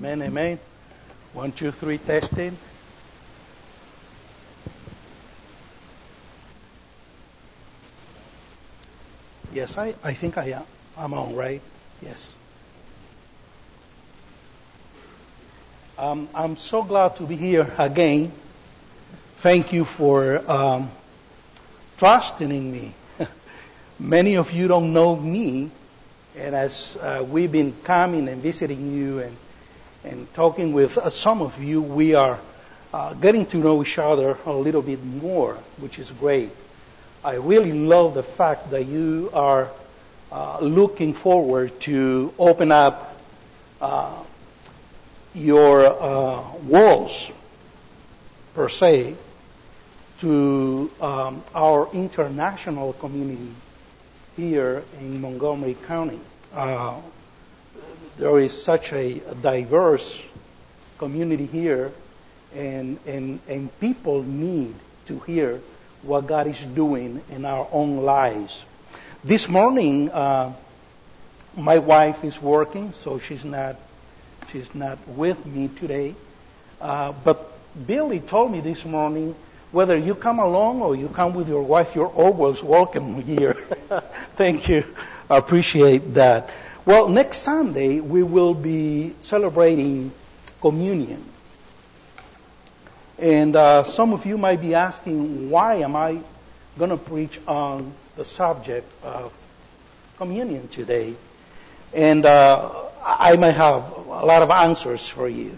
Amen, amen. 1, 2, 3, testing. Yes, I think I am. I'm on, right? Yes. I'm so glad to be here again. Thank you for trusting in me. Many of you don't know me, and as we've been coming and visiting you and talking with some of you, we are getting to know each other a little bit more, which is great. I really love the fact that you are looking forward to open up your worlds, per se, to our international community here in Montgomery County. There is such a diverse community here, and people need to hear what God is doing in our own lives. This morning, my wife is working, so she's not with me today. But Billy told me this morning, whether you come along or you come with your wife, you're always welcome here. Thank you. I appreciate that. Well, next Sunday, we will be celebrating communion. And some of you might be asking, why am I going to preach on the subject of communion today? And I might have a lot of answers for you.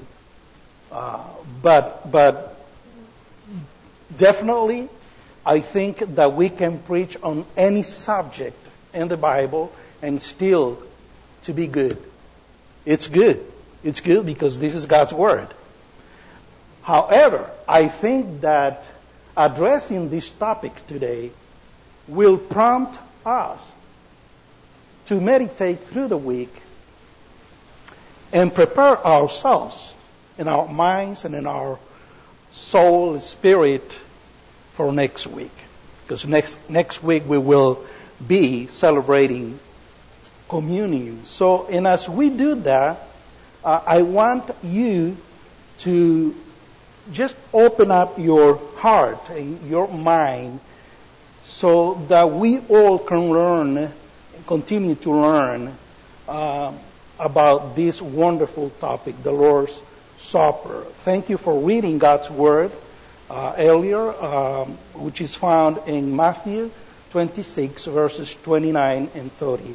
But definitely, I think that we can preach on any subject in the Bible and still to be good. It's good. It's good because this is God's Word. However, I think that addressing this topic today will prompt us to meditate through the week and prepare ourselves in our minds and in our soul and spirit for next week. Because next week we will be celebrating communion. So, and as we do that, I want you to just open up your heart and your mind so that we all can learn and continue to learn about this wonderful topic, the Lord's Supper. Thank you for reading God's Word earlier, which is found in Matthew 26, verses 29 and 30.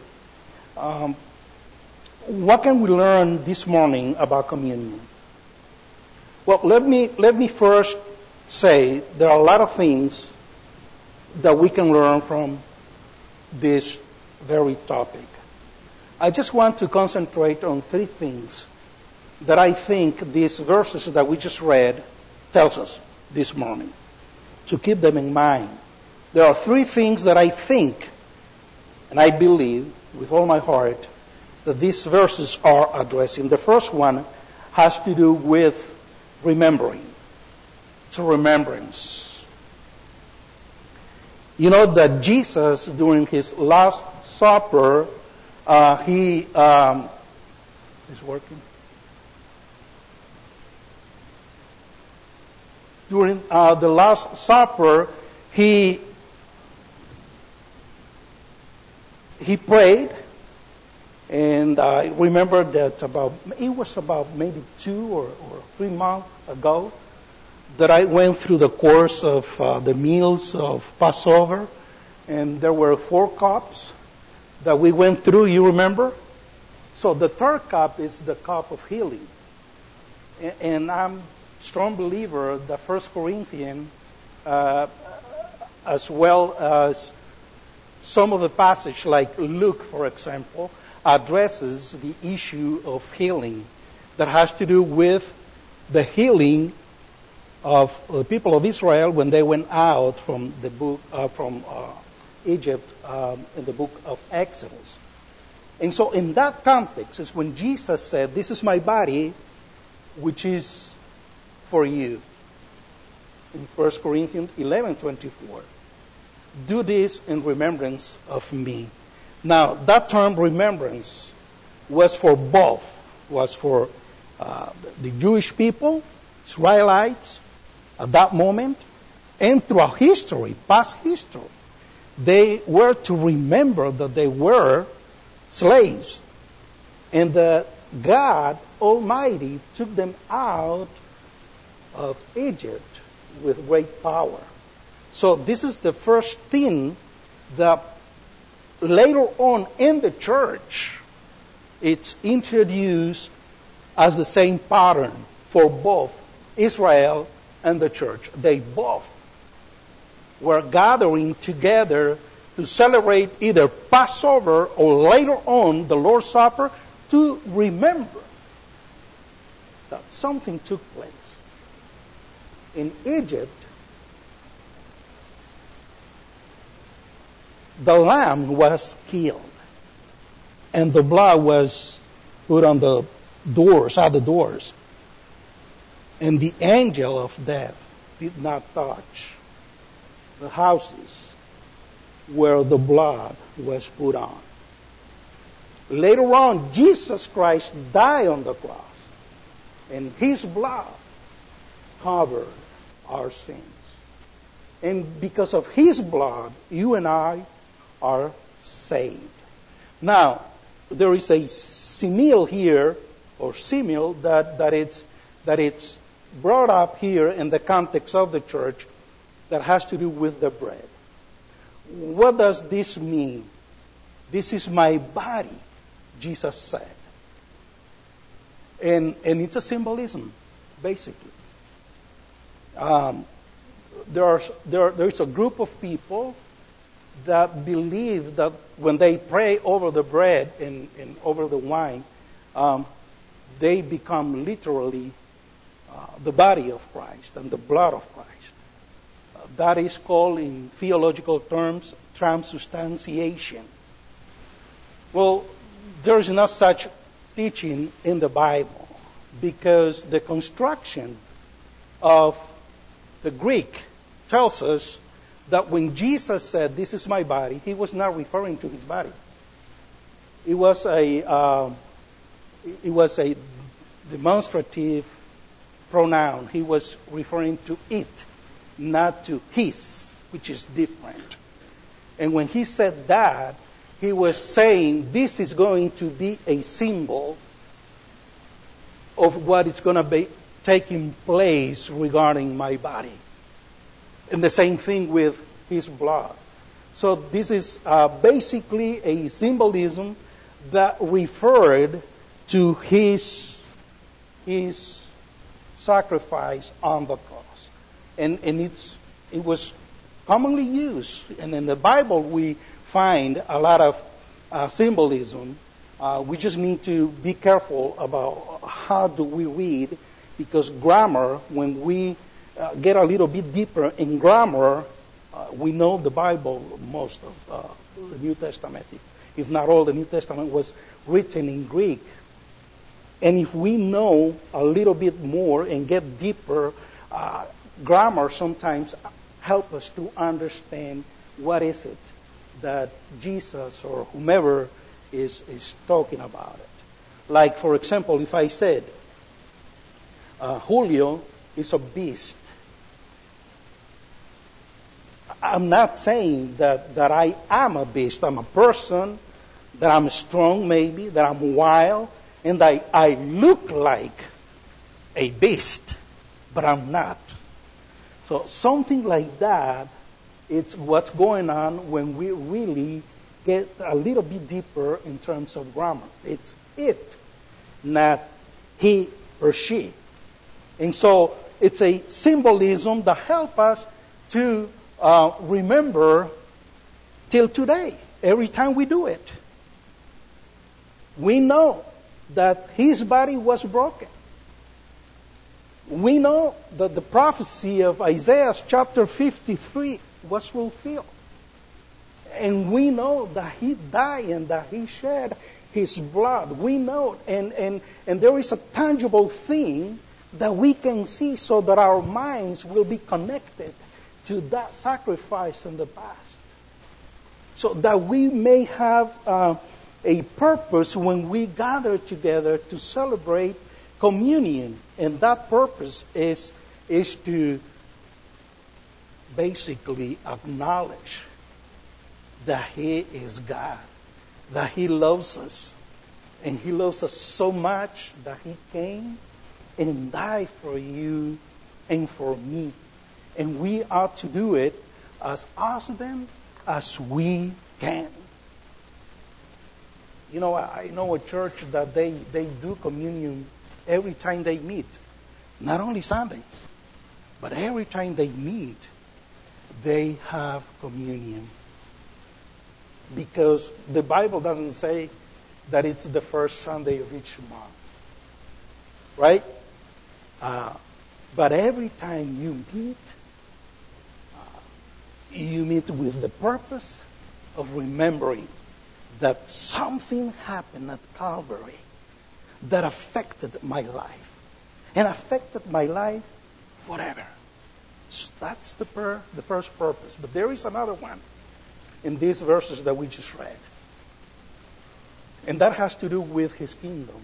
What can we learn this morning about communion? Well, let me first say there are a lot of things that we can learn from this very topic. I just want to concentrate on three things that I think these verses that we just read tells us this morning, to keep them in mind. There are three things that I think, and I believe with all my heart, that these verses are addressing. The first one has to do with remembering. It's a remembrance. You know that Jesus, during his Last Supper, he is working. During the Last Supper, he prayed, and I remember that it was about maybe 2 or 3 months ago that I went through the course of the meals of Passover, and there were 4 cups that we went through, you remember? So the third cup is the cup of healing. And I'm a strong believer that 1 Corinthians, as well as some of the passage, like Luke, for example, addresses the issue of healing that has to do with the healing of the people of Israel when they went out from Egypt in the book of Exodus. And so in that context is when Jesus said, "This is my body, which is for you." In 1 Corinthians 11:24. Do this in remembrance of me. Now, that term remembrance was for both. Was for the Jewish people, Israelites, at that moment, and throughout history, past history, they were to remember that they were slaves and that God Almighty took them out of Egypt with great power. So this is the first thing that later on in the church, it's introduced as the same pattern for both Israel and the church. They both were gathering together to celebrate either Passover or later on the Lord's Supper to remember that something took place. In Egypt, the lamb was killed and the blood was put on the doors, at the doors. And the angel of death did not touch the houses where the blood was put on. Later on, Jesus Christ died on the cross, and his blood covered our sins. And because of his blood, you and I are saved. Now, there is a simile here, or simile, that it's brought up here in the context of the church that has to do with the bread. What does this mean? This is my body, Jesus said. And it's a symbolism, basically. There is a group of people that believe that when they pray over the bread and over the wine, they become literally the body of Christ and the blood of Christ. That is called, in theological terms, transubstantiation. Well, there is not such teaching in the Bible, because the construction of the Greek tells us that when Jesus said, "This is my body," he was not referring to his body. It was a demonstrative pronoun. He was referring to it, not to his, which is different. And when he said that, he was saying this is going to be a symbol of what is going to be taking place regarding my body. And the same thing with his blood. So this is basically a symbolism that referred to his sacrifice on the cross. And it was commonly used. And in the Bible we find a lot of symbolism. We just need to be careful about how do we read, because grammar, when we get a little bit deeper in grammar, we know the Bible, most of the New Testament, if not all the New Testament, was written in Greek. And if we know a little bit more and get deeper, grammar sometimes help us to understand what is it that Jesus or whomever is talking about it. Like, for example, if I said, Julio is a beast, I'm not saying that I am a beast. I'm a person, that I'm strong maybe, that I'm wild, and I look like a beast, but I'm not. So something like that, it's what's going on when we really get a little bit deeper in terms of grammar. It's it, not he or she. And so it's a symbolism that helps us to remember till today, every time we do it. We know that his body was broken. We know that the prophecy of Isaiah chapter 53 was fulfilled. And we know that he died and that he shed his blood. We know, and there is a tangible thing that we can see so that our minds will be connected to that sacrifice in the past. So that we may have a purpose when we gather together to celebrate communion, and that purpose is to basically acknowledge that He is God, that He loves us, and He loves us so much that He came and died for you and for me. And we ought to do it as often as we can. You know, I know a church that they do communion every time they meet. Not only Sundays, but every time they meet, they have communion. Because the Bible doesn't say that it's the first Sunday of each month. Right? But every time you meet with the purpose of remembering that something happened at Calvary that affected my life. And affected my life forever. So that's the first purpose. But there is another one in these verses that we just read. And that has to do with His kingdom.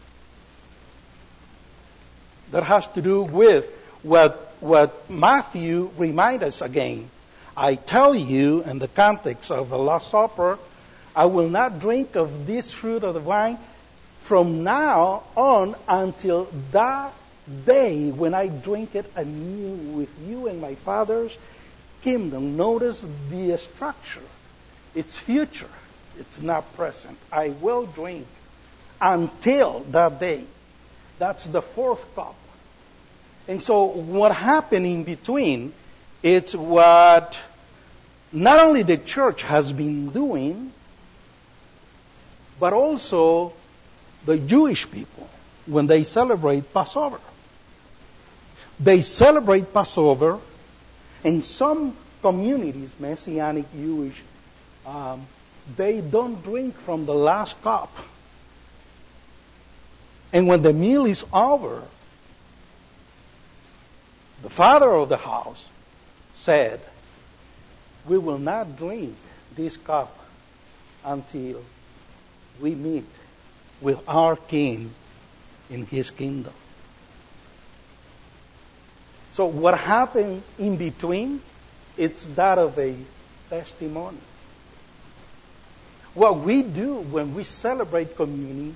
That has to do with what Matthew reminds us again. I tell you, in the context of the Last Supper, I will not drink of this fruit of the vine from now on until that day when I drink it anew with you in my Father's kingdom. Notice the structure. It's future. It's not present. I will drink until that day. That's the fourth cup. And so what happened in between, it's what not only the church has been doing, but also the Jewish people when they celebrate Passover. They celebrate Passover, and some communities, Messianic Jewish, they don't drink from the last cup. And when the meal is over, the father of the house said, we will not drink this cup until we meet with our King in His kingdom. So what happened in between, it's that of a testimony. What we do when we celebrate communion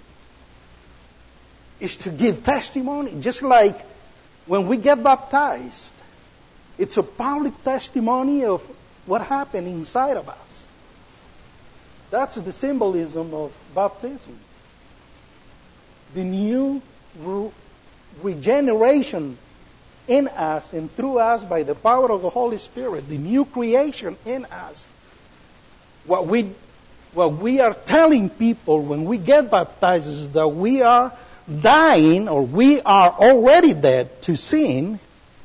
is to give testimony, just like when we get baptized. It's a public testimony of what happened inside of us. That's the symbolism of baptism. The new regeneration in us and through us by the power of the Holy Spirit, the new creation in us. What we are telling people when we get baptized is that we are dying, or we are already dead to sin,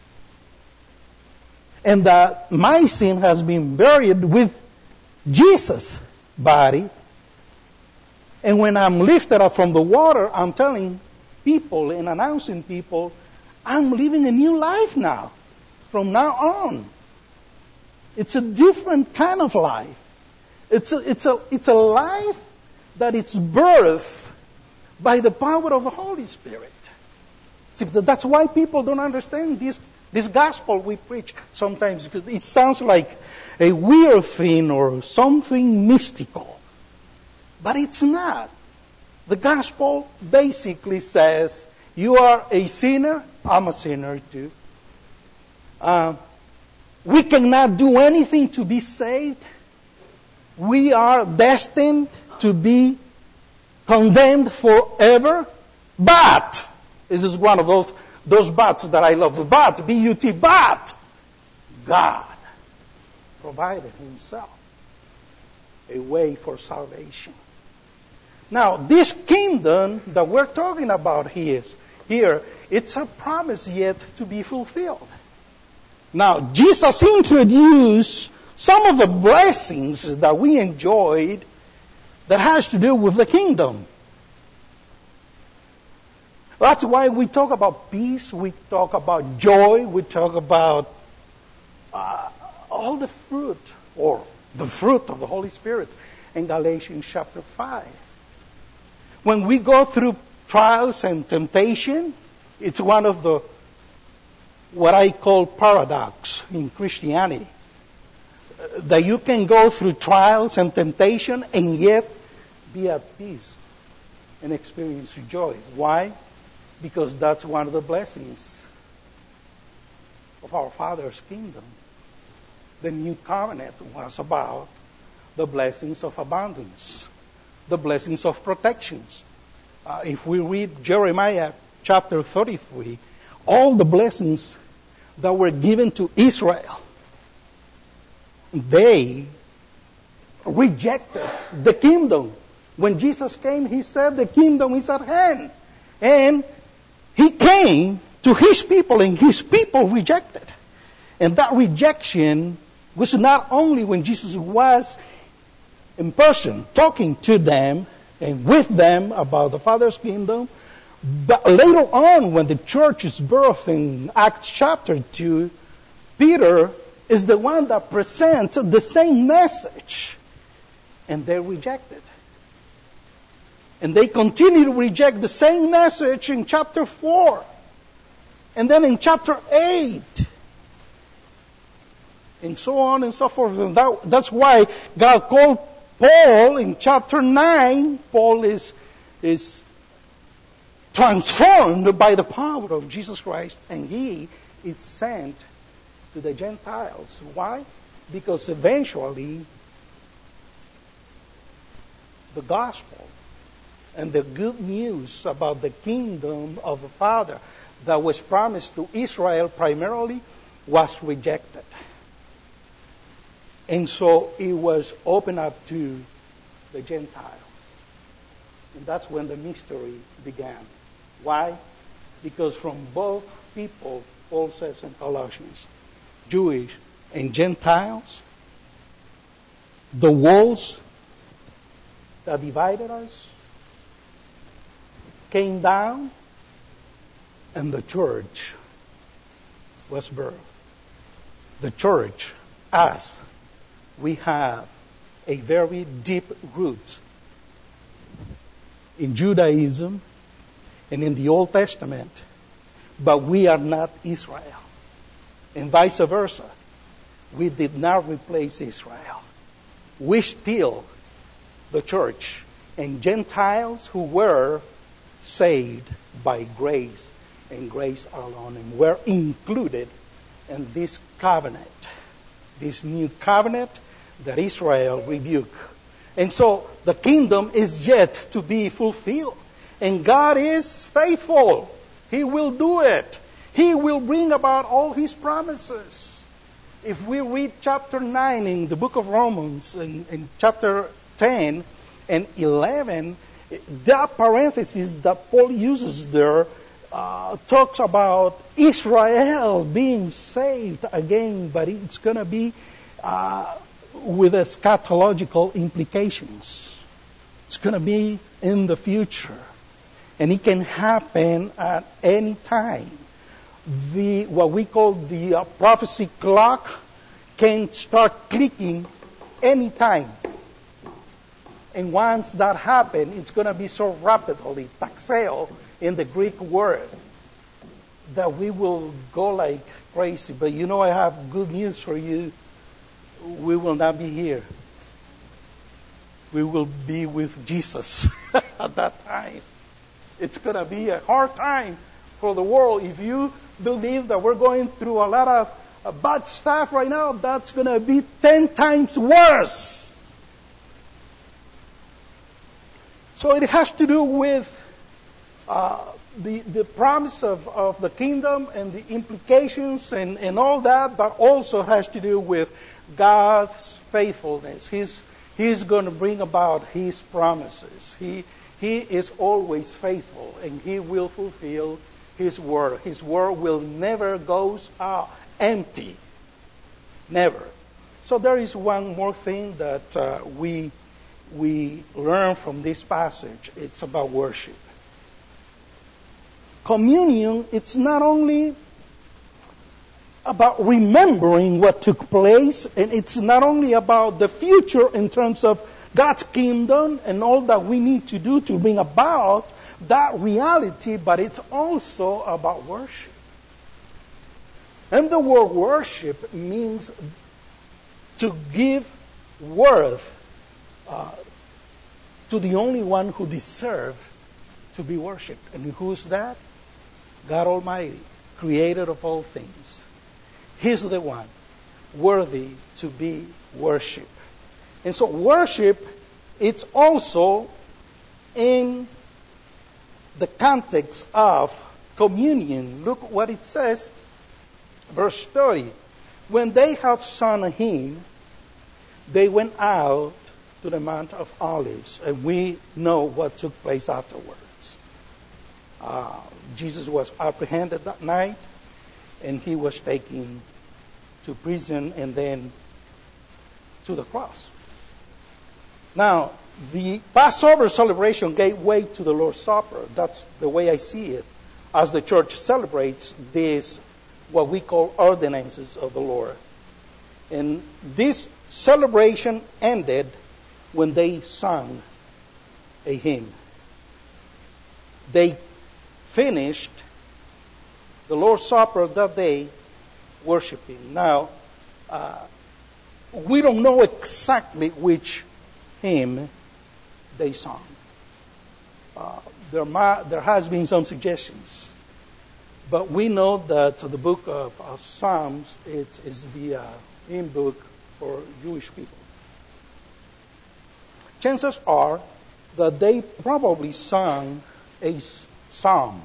and that my sin has been buried with Jesus' body. And when I'm lifted up from the water, I'm telling people and announcing people, I'm living a new life now, from now on. It's a different kind of life. It's a life that is birthed by the power of the Holy Spirit. See, that's why people don't understand this gospel we preach sometimes, because it sounds like a weird thing or something mystical. But it's not. The gospel basically says, you are a sinner, I'm a sinner too. We cannot do anything to be saved. We are destined to be condemned forever. But, this is one of those buts that I love. But, B-U-T, but, God provided Himself a way for salvation. Now, this kingdom that we're talking about here, it's a promise yet to be fulfilled. Now, Jesus introduced some of the blessings that we enjoyed that has to do with the kingdom. That's why we talk about peace, we talk about joy, we talk about all the fruit, or the fruit of the Holy Spirit in Galatians chapter 5. When we go through trials and temptation. It's one of the, what I call paradox in Christianity. That you can go through trials and temptation and yet be at peace and experience joy. Why? Because that's one of the blessings of our Father's kingdom. The new covenant was about the blessings of abundance, the blessings of protections. If we read Jeremiah chapter 33, all the blessings that were given to Israel, they rejected the kingdom. When Jesus came, he said the kingdom is at hand. And he came to his people, and his people rejected. And that rejection was not only when Jesus was in person talking to them and with them about the Father's kingdom, but later on when the church is birthed in Acts chapter 2, Peter is the one that presents the same message. And they reject it. And they continue to reject the same message in chapter 4. And then in chapter 8. And so on and so forth. And that's why God called Paul in chapter 9. Paul is transformed by the power of Jesus Christ. And he is sent to the Gentiles. Why? Because eventually the gospel and the good news about the kingdom of the Father that was promised to Israel primarily was rejected. And so it was opened up to the Gentiles. And that's when the mystery began. Why? Because from both people, Paul says in Colossians, Jewish and Gentiles, the walls that divided us came down, and the church was birthed. The church, as we have a very deep root in Judaism and in the Old Testament, but we are not Israel. And vice versa. We did not replace Israel. We still, the church, and Gentiles who were saved by grace and grace alone, and were included in this covenant, this new covenant that Israel rebuked. And so the kingdom is yet to be fulfilled. And God is faithful. He will do it. He will bring about all His promises. If we read chapter 9 in the book of Romans, in chapter 10 and 11, that parenthesis that Paul uses there talks about Israel being saved again, but it's going to be with eschatological implications. It's going to be in the future. And it can happen at any time. What we call the prophecy clock can start clicking any time. And once that happens, it's going to be so rapidly, taxeo in the Greek word, that we will go like crazy. But you know, I have good news for you. We will not be here. We will be with Jesus at that time. It's going to be a hard time for the world. If you believe that we're going through a lot of bad stuff right now, that's going to be 10 times worse. So it has to do with the promise of the kingdom and the implications and all that, but also has to do with God's faithfulness. He's going to bring about His promises. He is always faithful, and He will fulfill His word. His word will never go empty. Never. So there is one more thing that we learn from this passage. It's about worship. Communion, it's not only about remembering what took place, and it's not only about the future in terms of God's kingdom and all that we need to do to bring about, that reality, but it's also about worship. And the word worship means to give worth to the only one who deserves to be worshipped. And who's that? God Almighty, creator of all things. He's the one worthy to be worshipped. And so worship, it's also in the context of communion. Look what it says, verse 30. When they had sung a hymn, they went out to the Mount of Olives. And we know what took place afterwards. Jesus was apprehended that night, and he was taken to prison and then to the cross. Now, the Passover celebration gave way to the Lord's Supper. That's the way I see it, as the church celebrates this, what we call ordinances of the Lord. And this celebration ended when they sang a hymn. They finished the Lord's Supper that day worshiping. Now, we don't know exactly which hymn they sung. There has been some suggestions, but we know that the book of Psalms is the hymn book for Jewish people. Chances are that they probably sung a psalm.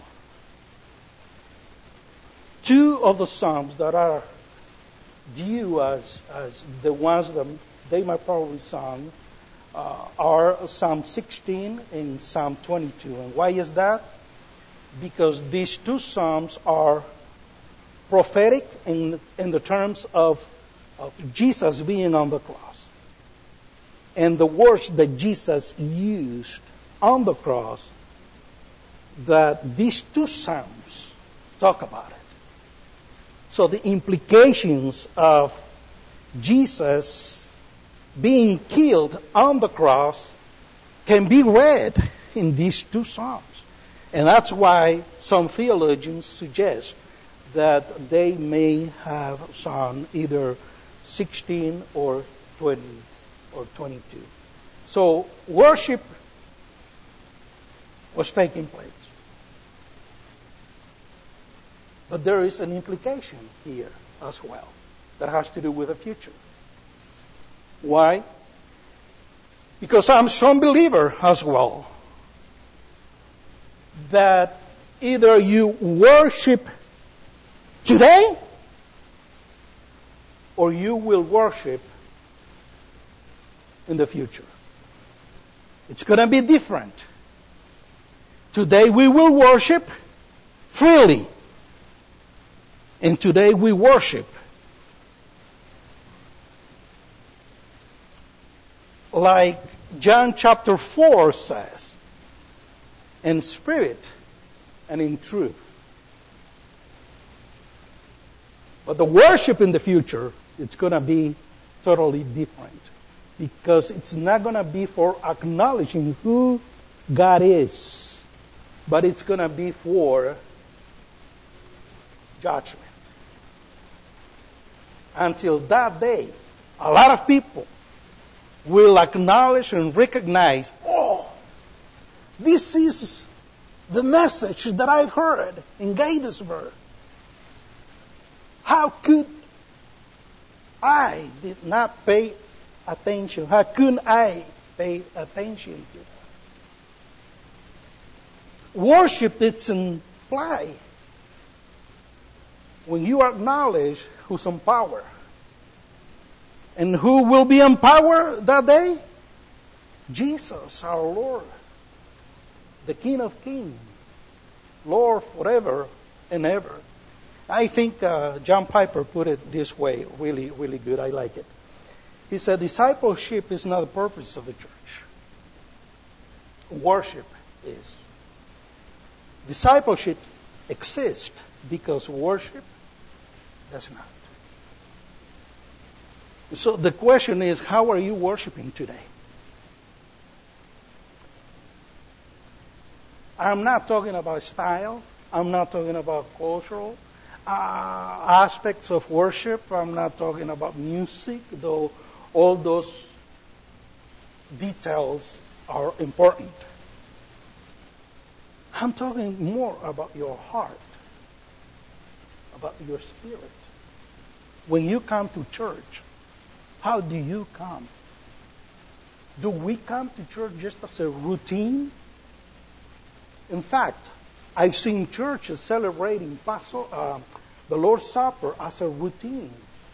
Two of the psalms that are due as the ones that they might probably sung are Psalm 16 and Psalm 22. And why is that? Because these two psalms are prophetic in the terms of Jesus being on the cross. And the words that Jesus used on the cross, that these two psalms talk about it. So the implications of Jesus being killed on the cross can be read in these two psalms. And that's why some theologians suggest that they may have sung either 16 or 20 or 22. So worship was taking place. But there is an implication here as well that has to do with the future. Why? Because I'm a strong believer as well that either you worship today or you will worship in the future. It's going to be different. Today we will worship freely. And today we worship like John chapter 4 says, in spirit and in truth. But the worship in the future, it's going to be totally different. Because it's not going to be for acknowledging who God is, but it's going to be for judgment. Until that day, a lot of people will acknowledge and recognize, oh, this is the message that I've heard in Gettysburg. How could I did not pay attention? How couldn't I pay attention to that? Worship, it's implied. When you acknowledge who's in power. And who will be in power that day? Jesus, our Lord. The King of Kings. Lord forever and ever. I think John Piper put it this way, really, really good. I like it. He said, discipleship is not the purpose of the church. Worship is. Discipleship exists because worship does not. So the question is, how are you worshiping today? I'm not talking about style. I'm not talking about cultural aspects of worship. I'm not talking about music, though all those details are important. I'm talking more about your heart, about your spirit. When you come to church, how do you come? Do we come to church just as a routine? In fact, I've seen churches celebrating the Lord's Supper as a routine.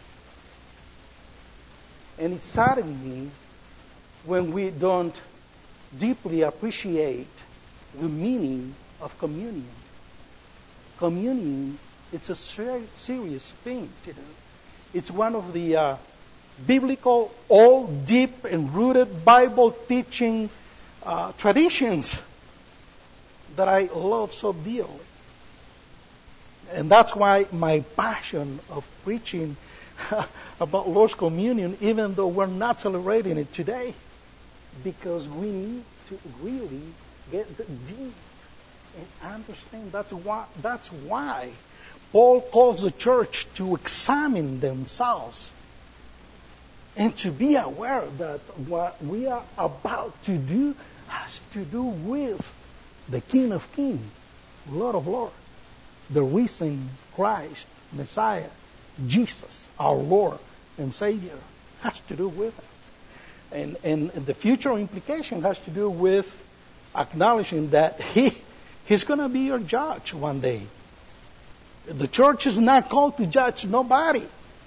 And it saddens me when we don't deeply appreciate the meaning of communion. Communion, it's a serious thing to do. It's one of the biblical, all deep and rooted Bible teaching traditions that I love so dearly. And that's why my passion of preaching about Lord's Communion, even though we're not celebrating it today, because we need to really get deep and understand. That's why Paul calls the church to examine themselves and to be aware that what we are about to do has to do with the King of Kings, Lord of Lords, the risen Christ, Messiah, Jesus, our Lord and Savior, has to do with it. And the future implication has to do with acknowledging that He's going to be your judge one day. The church is not called to judge nobody.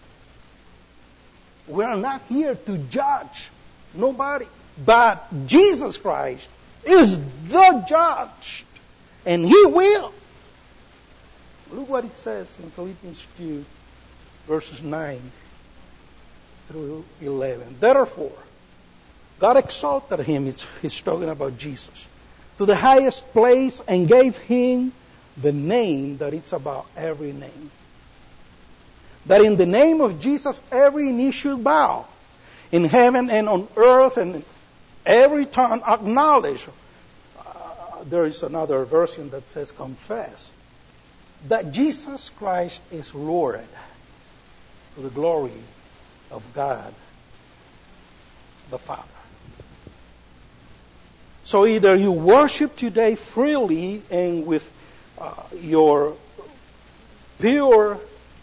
We are not here to judge nobody. But Jesus Christ is the judge. And He will. Look what it says in Philippians 2, verses 9 through 11. Therefore, God exalted Him, he's talking about Jesus, to the highest place and gave Him the name that it's about every name. That in the name of Jesus every knee should bow, in heaven and on earth, and every tongue acknowledge. There is another version that says confess that Jesus Christ is Lord, to the glory of God the Father. So either you worship today freely and with your pure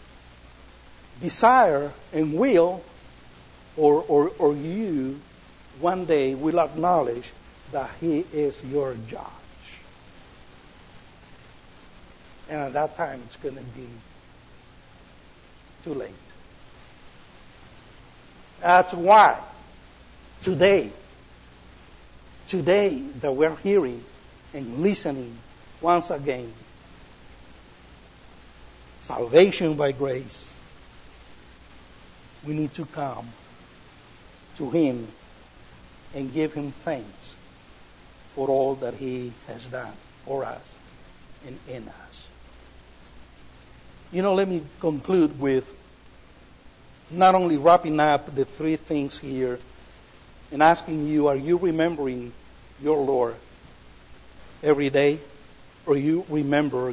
desire and will, or you one day will acknowledge that He is your judge. And at that time it's going to be too late. That's why today that we're hearing and listening once again, salvation by grace, we need to come to Him and give Him thanks for all that He has done for us and in us. Let me conclude with not only wrapping up the three things here and asking you, are you remembering your Lord every day? Or you remember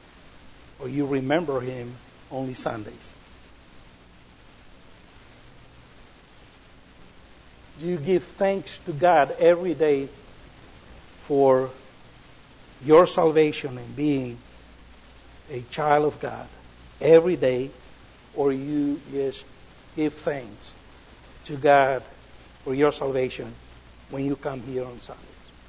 Him only Sundays? Do you give thanks to God every day for your salvation and being a child of God every day? Or you just give thanks to God for your salvation when you come here on Sundays?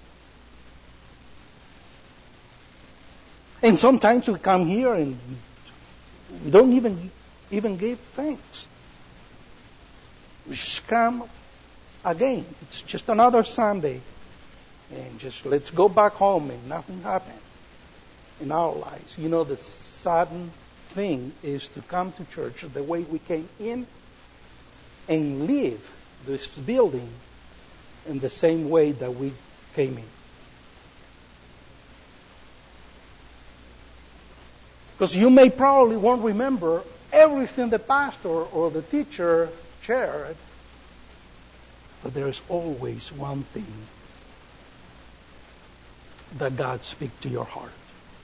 And sometimes we come here and we don't even give thanks. We just come again. It's just another Sunday. And just let's go back home and nothing happened in our lives. The saddened thing is to come to church the way we came in and leave this building in the same way that we came in. Because you may probably won't remember everything the pastor or the teacher shared, but there is always one thing that God speaks to your heart.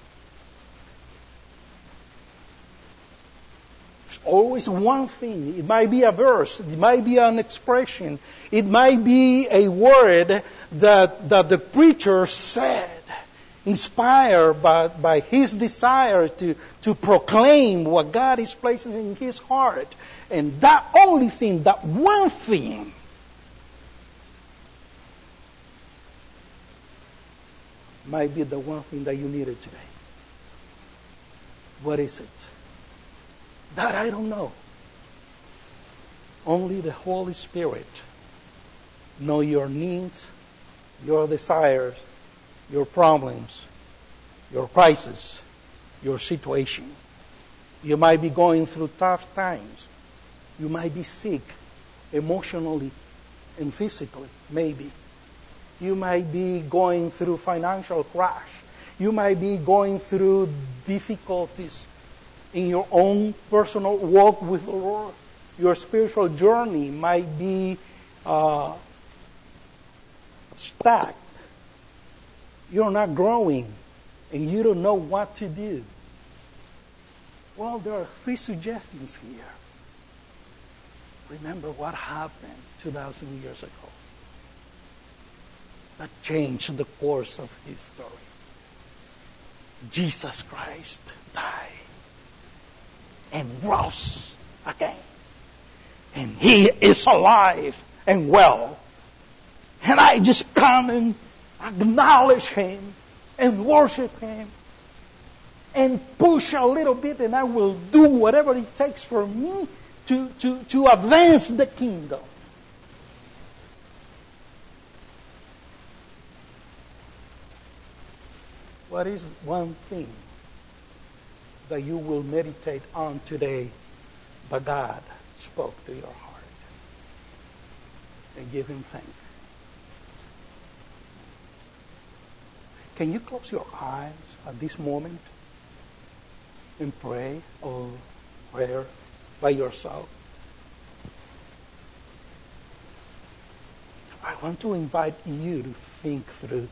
There's always one thing. It might be a verse. It might be an expression. It might be a word that the preacher said, inspired by his desire to proclaim what God is placing in his heart. And that only thing, that one thing, might be the one thing that you needed today. What is it? That I don't know. Only the Holy Spirit knows your needs, your desires, your problems, your crisis, your situation. You might be going through tough times. You might be sick emotionally and physically, maybe. You might be going through financial crash. You might be going through difficulties in your own personal walk with the Lord. Your spiritual journey might be stuck. You're not growing, and you don't know what to do. Well, there are 3 suggestions here. Remember what happened 2,000 years ago. That changed the course of history. Jesus Christ died and rose again. And He is alive and well. And I just come and acknowledge Him and worship Him and push a little bit, and I will do whatever it takes for me to advance the kingdom. What is one thing that you will meditate on today that God spoke to your heart? And give Him thanks. Can you close your eyes at this moment and pray or prayer by yourself? I want to invite you to think through.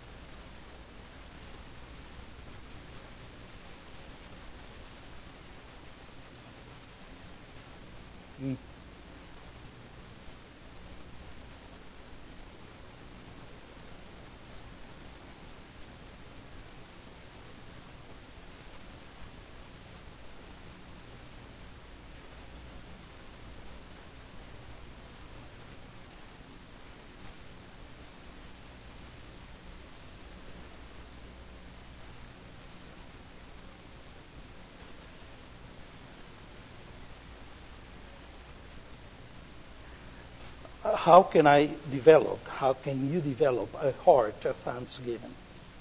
How can you develop a heart of thanksgiving?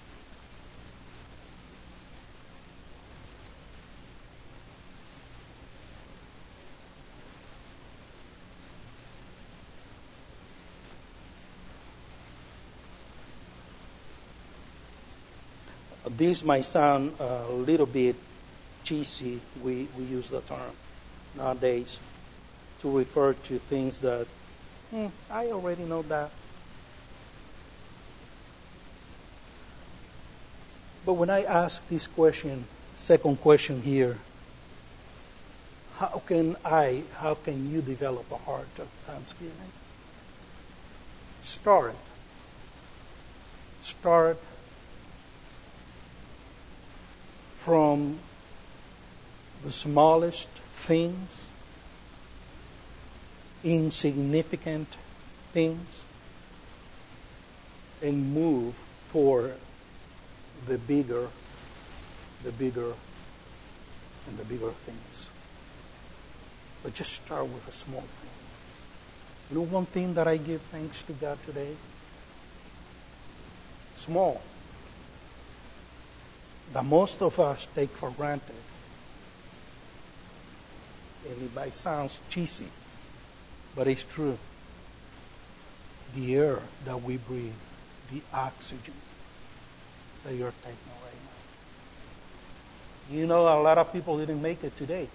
This might sound a little bit cheesy. We use the term nowadays to refer to things that I already know that. But when I ask this question, second question here, how can you develop a heart of thanksgiving? Start from the smallest things, insignificant things, and move toward the bigger and the bigger things. But just start with a small thing. You know one thing that I give thanks to God today? Small. That most of us take for granted. And it might sound cheesy, but it's true. The air that we breathe, the oxygen that you're taking right now. You know, a lot of people didn't make it today.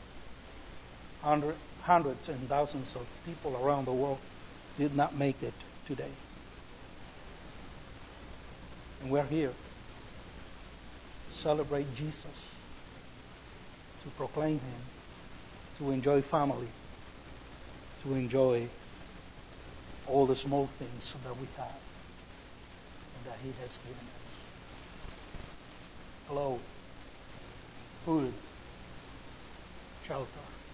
Hundreds and thousands of people around the world did not make it today. And we're here to celebrate Jesus, to proclaim Him, to enjoy family, to enjoy all the small things that we have and that He has given us. Clothes, food, shelter,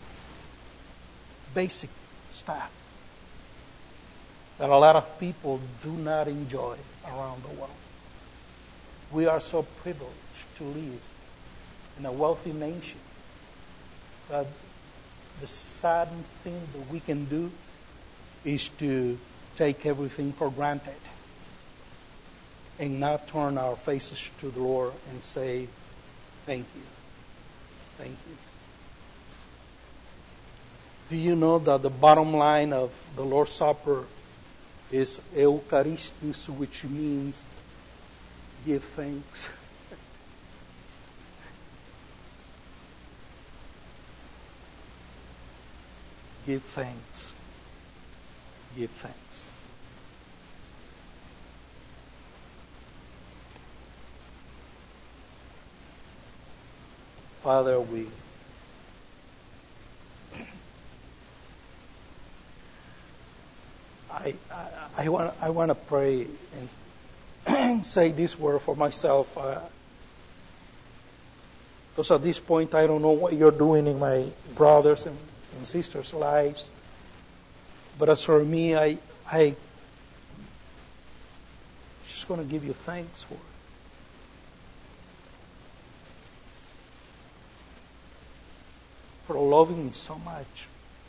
basic stuff that a lot of people do not enjoy around the world. We are so privileged to live in a wealthy nation that the sad thing that we can do is to take everything for granted and not turn our faces to the Lord and say, thank you. Thank you. Do you know that the bottom line of the Lord's Supper is Eucharistus, which means give thanks? Give thanks. Give thanks. Father, I want to pray and say this word for myself. Because at this point, I don't know what you're doing in my brothers and sisters' lives. But as for me, I just going to give you thanks for loving me so much.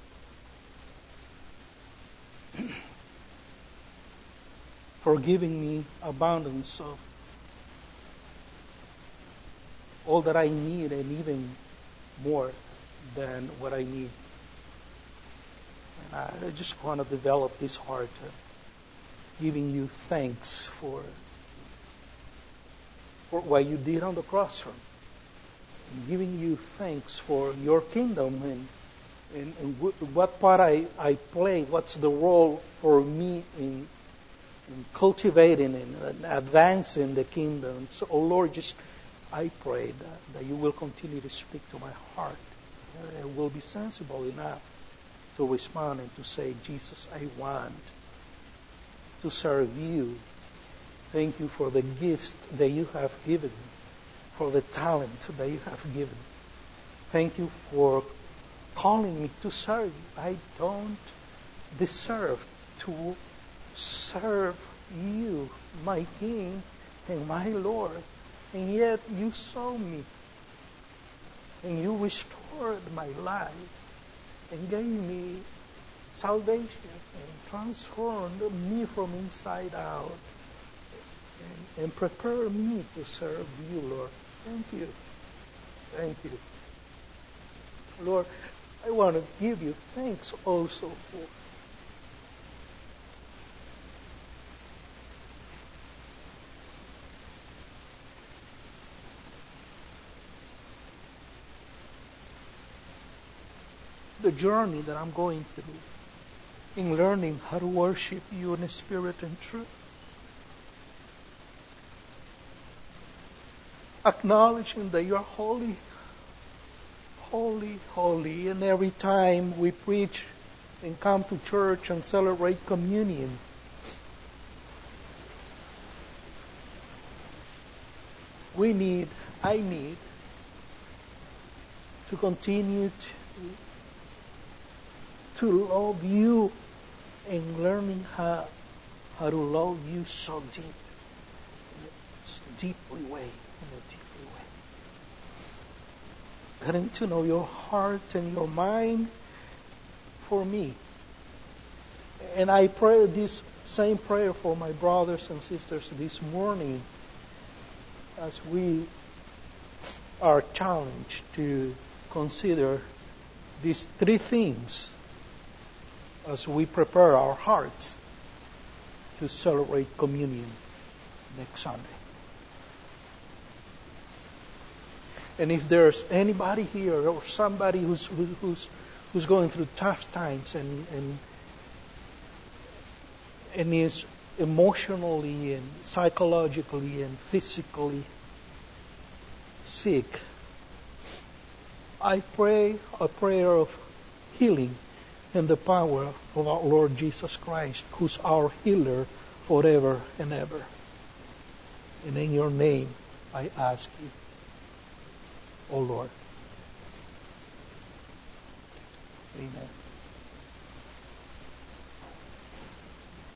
For giving me abundance of all that I need and even more than what I need. And I just want to develop this heart of giving you thanks for what you did on the cross for me. And giving you thanks for your kingdom and what part I play, what's the role for me in cultivating and advancing the kingdom. So, oh Lord, I pray that you will continue to speak to my heart. I will be sensible enough to respond and to say, Jesus, I want to serve you. Thank you for the gifts that you have given me, for the talent that you have given me. Thank you for calling me to serve you. I don't deserve to serve you, my King and my Lord. And yet you saw me and you restored my life and gave me salvation and transformed me from inside out and prepared me to serve you, Lord. Thank you. Thank you. Lord, I want to give you thanks also for the journey that I'm going through in learning how to worship you in spirit and truth. Acknowledging that you are holy, holy, holy. And every time we preach and come to church and celebrate communion, I need to continue to love you and learning how to love you so deep, in a deeply way. Getting to know your heart and your mind for me. And I pray this same prayer for my brothers and sisters this morning as we are challenged to consider these three things as we prepare our hearts to celebrate communion next Sunday. And if there's anybody here or somebody who's going through tough times and is emotionally and psychologically and physically sick, I pray a prayer of healing in the power of our Lord Jesus Christ, who's our healer forever and ever. And in your name, I ask you, O Lord. Amen.